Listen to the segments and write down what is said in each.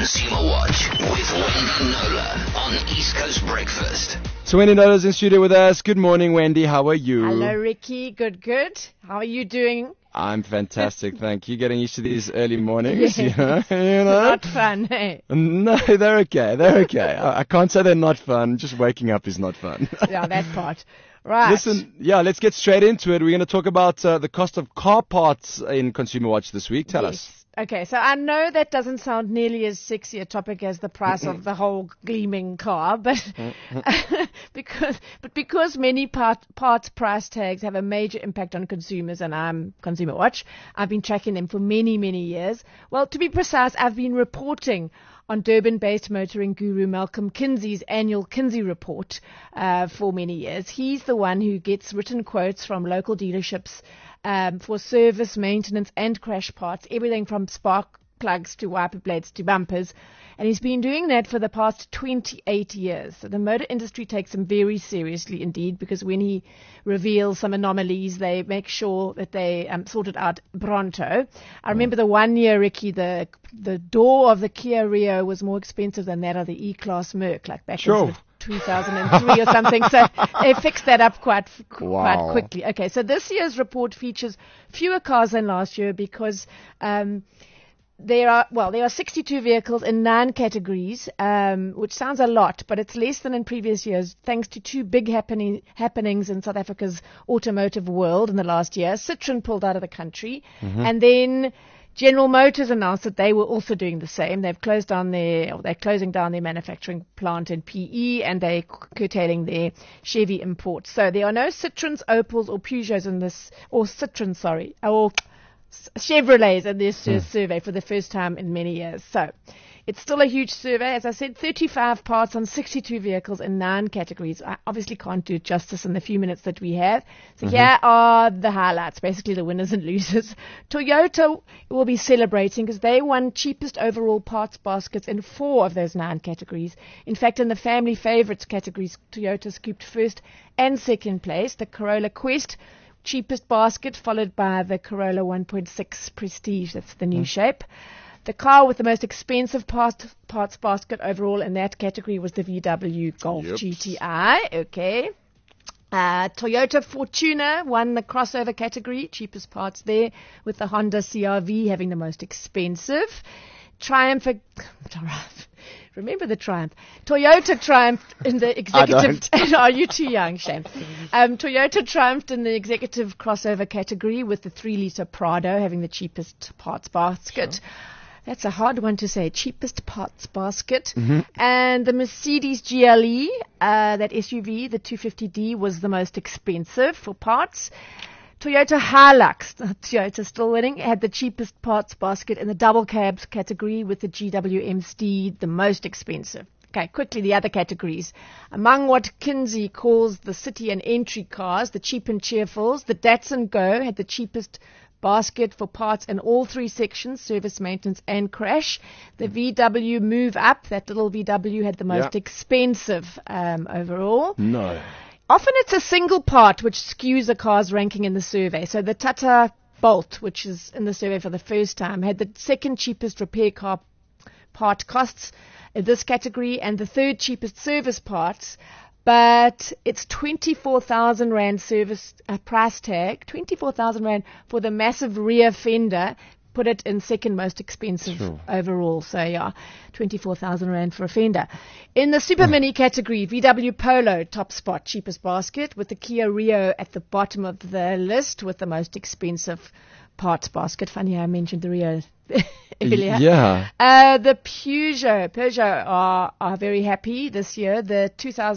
Consumer Watch with Wendy Nola on East Coast Breakfast. So Wendy Nola's in studio with us. Good morning, Wendy. How are you? Hello, Ricky. Good. How are you doing? I'm fantastic, thank you. Getting used to these early mornings, Yes. you know? Not fun, hey? No, they're okay. I can't say they're not fun. Just waking up is not fun. Yeah, that part. Right. Listen, let's get straight into it. We're going to talk about the cost of car parts in Consumer Watch this week. Tell us. Okay, so I know that doesn't sound nearly as sexy a topic as the price of the whole gleaming car, but because many parts price tags have a major impact on consumers, and I'm Consumer Watch, I've been tracking them for many, many years. Well, to be precise, I've been reporting on Durban-based motoring guru Malcolm Kinsey's annual Kinsey report for many years. He's the one who gets written quotes from local dealerships for service, maintenance, and crash parts, everything from spark plugs to wiper blades to bumpers. And he's been doing that for the past 28 years. So the motor industry takes him very seriously indeed, because when he reveals some anomalies, they make sure that they sort it out pronto. I remember the one year, Ricky, the door of the Kia Rio was more expensive than that of the E-Class Merc, like back in sort of 2003 or something. So they fixed that up quite quickly. Okay, so this year's report features fewer cars than last year because there are 62 vehicles in 9 categories, which sounds a lot, but it's less than in previous years, thanks to 2 big happenings in South Africa's automotive world in the last year. Citroen pulled out of the country, and then General Motors announced that they were also doing the same. They're closing down their manufacturing plant in PE, and they're curtailing their Chevy imports. So there are no Citroens, Opels, or Peugeots in this, or Chevrolets in this survey for the first time in many years. So it's still a huge survey. As I said, 35 parts on 62 vehicles in 9 categories. I obviously can't do it justice in the few minutes that we have. So here are the highlights, basically the winners and losers. Toyota will be celebrating because they won cheapest overall parts baskets in 4 of those 9 categories. In fact, in the family favorites categories, Toyota scooped first and second place. The Corolla Quest, cheapest basket, followed by the Corolla 1.6 Prestige. That's the new shape. The car with the most expensive parts basket overall in that category was the VW Golf GTI. Okay. Toyota Fortuner won the crossover category, cheapest parts there, with the Honda CR-V having the most expensive. Remember the Triumph. Toyota triumphed in the executive. Are you too young, Shane? Toyota triumphed in the executive crossover category with the 3-liter Prado having the cheapest parts basket. Sure. That's a hard one to say. Cheapest parts basket. And the Mercedes GLE, that SUV, the 250D, was the most expensive for parts. Toyota Hilux, Toyota still winning, had the cheapest parts basket in the double cabs category with the GWM Steed, the most expensive. Okay, quickly, the other categories. Among what Kinsey calls the city and entry cars, the cheap and cheerfuls, the Datsun Go had the cheapest basket for parts in all 3 sections, service, maintenance, and crash. The VW Move Up, that little VW, had the most expensive overall. No. Often it's a single part which skews a car's ranking in the survey. So the Tata Bolt, which is in the survey for the first time, had the second cheapest repair car part costs in this category and the third cheapest service parts. But it's 24,000 Rand service price tag, 24,000 Rand for the massive rear fender, put it in second most expensive overall. So 24,000 Rand for a fender. In the super mini category, VW Polo, top spot, cheapest basket, with the Kia Rio at the bottom of the list with the most expensive parts basket. Funny I mentioned the Rio earlier. Yeah. The Peugeot are very happy this year. The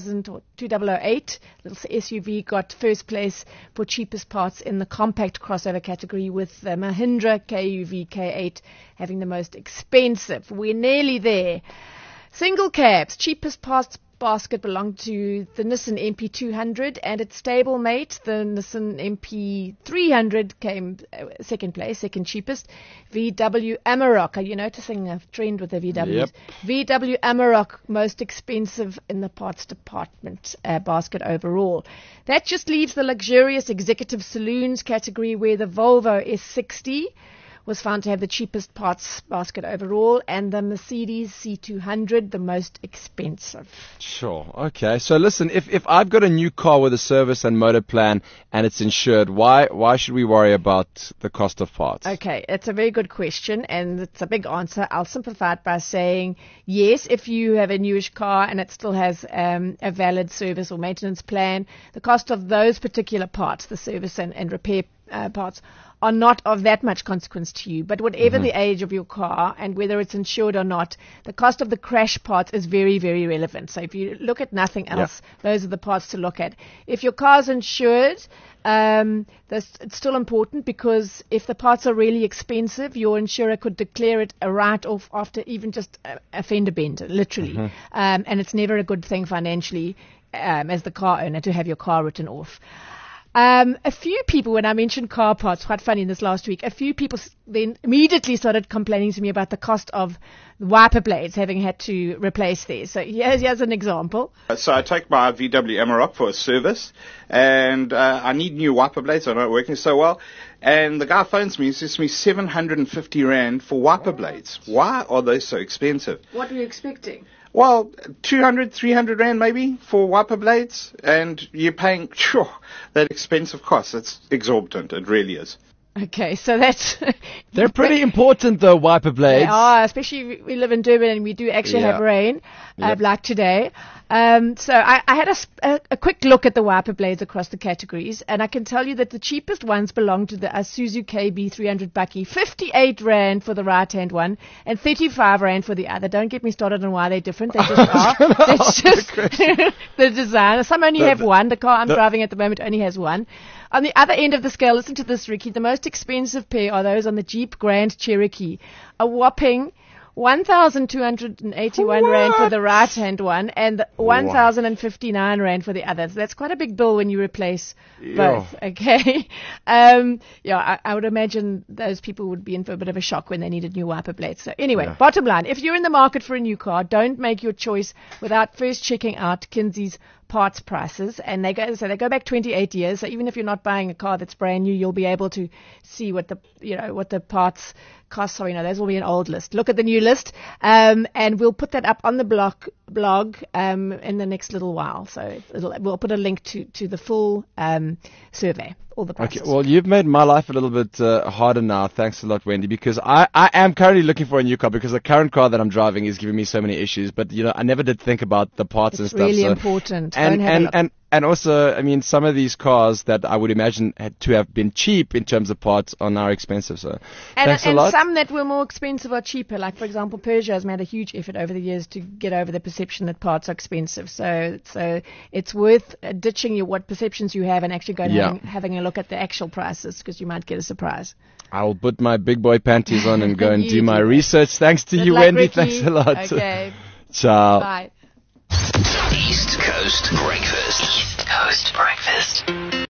2008 little SUV got first place for cheapest parts in the compact crossover category, with the Mahindra KUV K8 having the most expensive. We're nearly there. Single cabs, cheapest parts basket belonged to the Nissan MP200 and its stablemate, the Nissan MP300, came second place, second cheapest. VW Amarok, are you noticing a trend with the VWs? Yep. VW Amarok, most expensive in the parts department basket overall. That just leaves the luxurious executive saloons category, where the Volvo S60 was found to have the cheapest parts basket overall, and the Mercedes C200 the most expensive. Sure. Okay. So listen, if I've got a new car with a service and motor plan and it's insured, why should we worry about the cost of parts? Okay, it's a very good question, and it's a big answer. I'll simplify it by saying yes, if you have a newish car and it still has a valid service or maintenance plan, the cost of those particular parts, the service and repair parts, are not of that much consequence to you. But whatever the age of your car and whether it's insured or not, the cost of the crash parts is very, very relevant. So if you look at nothing else, those are the parts to look at. If your car's insured, it's still important, because if the parts are really expensive, your insurer could declare it a write-off after even just a fender bend, literally. And it's never a good thing financially as the car owner to have your car written off. A few people, when I mentioned car parts, quite funny this last week, a few people then immediately started complaining to me about the cost of wiper blades, having had to replace these. So here's an example. So I take my VW Amarok for a service, and I need new wiper blades. They're not working so well. And the guy phones me and says to me, 750 Rand for wiper blades. Why are they so expensive? What were you expecting? Well, 200, 300 Rand maybe for wiper blades, and you're paying that expensive cost. It's exorbitant. It really is. Okay, so that's... They're pretty important, though, wiper blades. They are, especially if we live in Durban and we do actually have rain, like today. So I had a quick look at the wiper blades across the categories, and I can tell you that the cheapest ones belong to the Isuzu KB 300 Bakkie, 58 Rand for the right-hand one, and 35 Rand for the other. Don't get me started on why they're different. They just are. That's just the design. Some only have one. The car I'm driving at the moment only has one. On the other end of the scale, listen to this, Ricky, the most expensive pair are those on the Jeep Grand Cherokee. A whopping 1,281 Rand for the right-hand one and 1,059 Rand for the other. So that's quite a big bill when you replace both, okay? I would imagine those people would be in for a bit of a shock when they needed new wiper blades. So anyway, bottom line, if you're in the market for a new car, don't make your choice without first checking out Kinsey's parts prices, and they go back 28 years. So even if you're not buying a car that's brand new, you'll be able to see what the parts costs. Sorry, no, those will be an old list. Look at the new list, and we'll put that up on the blog in the next little while. So we'll put a link to the full survey. All the prices. Okay, well, you've made my life a little bit harder now. Thanks a lot, Wendy, because I am currently looking for a new car because the current car that I'm driving is giving me so many issues. But, I never did think about the parts and stuff. It's really important. And also, I mean, some of these cars that I would imagine had to have been cheap in terms of parts are now expensive. So thanks a lot. And some that were more expensive are cheaper. Like, for example, Peugeot has made a huge effort over the years to get over the perception that parts are expensive. So it's worth ditching what perceptions you have and actually going and having a look at the actual prices, because you might get a surprise. I will put my big boy panties on and go and do my research. Thanks to you, Wendy. Ricky. Thanks a lot. Okay. Ciao. Bye. East Coast Breakfast. East Coast Breakfast.